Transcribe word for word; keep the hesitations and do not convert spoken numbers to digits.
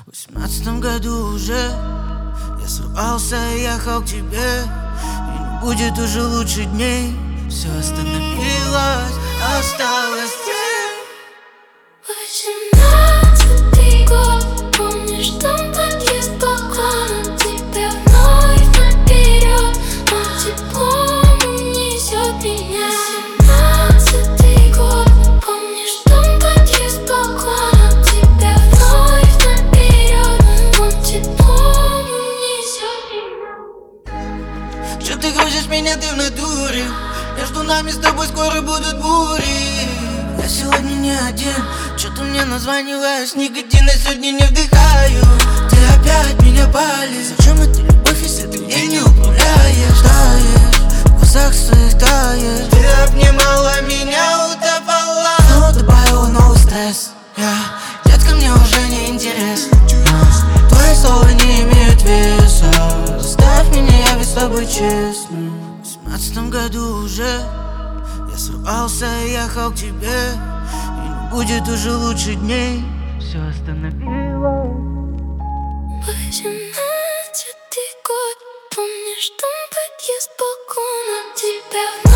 В восемнадцатом году уже я сорвался и ехал к тебе, и не будет уже лучше дней. Все остановилось, осталось тень. Восемнадцатый год, помнишь, там подъезд балкон, тебя вновь наперед, но теплом унесет меня. Восемнадцатый год, помнишь, там подъезд балкон, тебя вновь наперед, но теплом унесет меня. Что ты хочешь меня, ты в натуре? Между нами с тобой скоро будут бури. Я сегодня не один, что-то мне названиваешь, никотина сегодня не вдыхаю. Ты опять меня палишь. Зачем это любовь, если ты ей не управляешь? Таешь, в глазах своих таешь. Ты обнимала меня, утопала, но добавила новый стресс. Я, детка, мне уже не интересно. Твои слова не имеют веса. Заставь меня, я ведь с тобой честный. В семнадцатом году уже я сорвался и ехал к тебе, и не будет уже лучше дней. Все остановилось. Восемнадцатый год, помнишь, там подъезд балкон, тебя